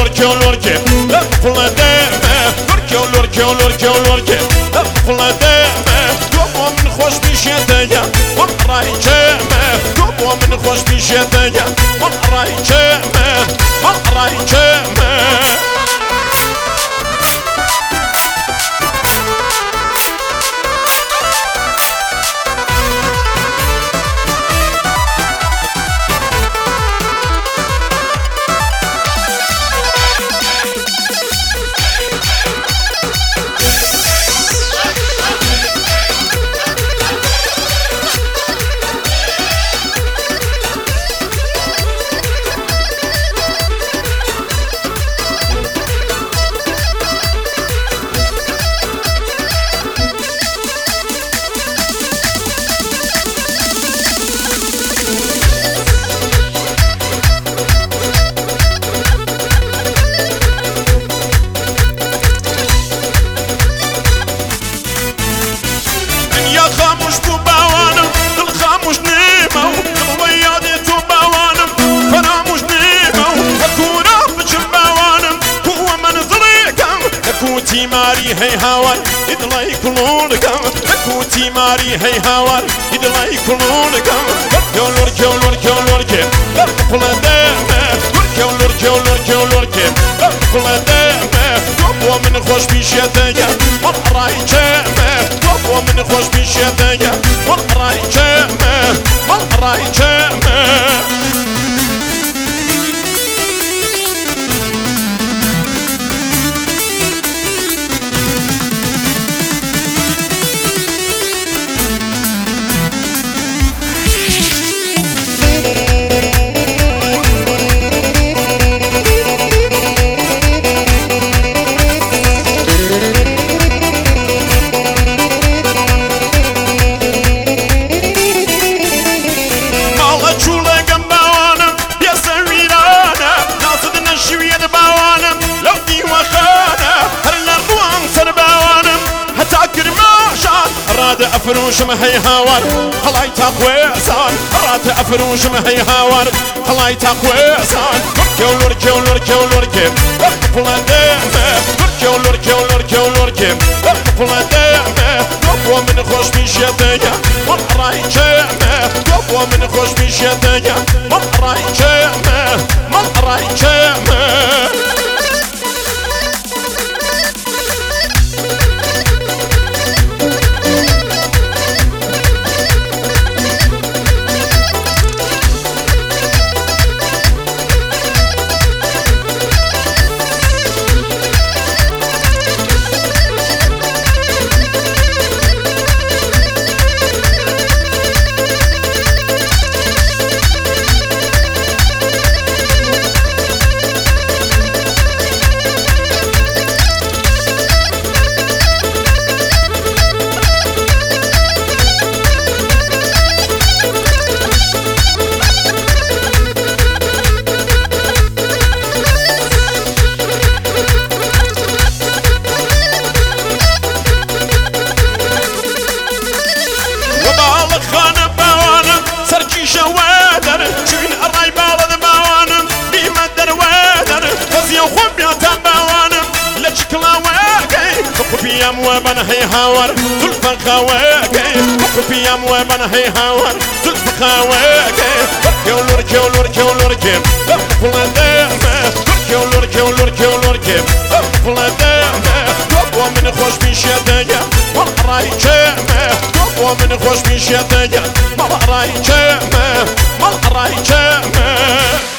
لوركي لفل دمه لوركي لفل دمه دوبو من خوش بشيتيا والراي جمه دوبو من خوش بشيتيا والراي جمه والراي جمه خاموش تو باوانم دل خاموش نیمو دل ویادی تو باوانم فراموش نیمو اکورا بچم باوانم هو منظرکم اکو تیماری هی هاوار ادلای کلونکم اکو تیماری هی هاوار ادلای کلونکم لوركي لفل دمه لوركي لفل دمه دوبو من خوش بشيتيا والراي جمه دوبو من خوش بشيتيا والراي جمه أفروش مهي هاور خلاي تقويسان رات أفروش مهي هاور خلاي تقويسان لوركي لفل دمه لوركي لفل دمه دوبو من خوش بشيتيا والراي جمه دوبو من خوش بشيتيا والراي جمه شوادر شوين الراي بالد باوانم بيمدر وادر فزي وخب يا تباوانم لشكلا واقي وقفي يم وبن هي هاور زلفا خواقي وقفي يم وبن هي هاور زلفا خواقي لوركي لفل دمه لوركي لفل دمه دوبو من خوش بشيتيا والراي جمه دوبو من خوش بشيتيا والراي جمه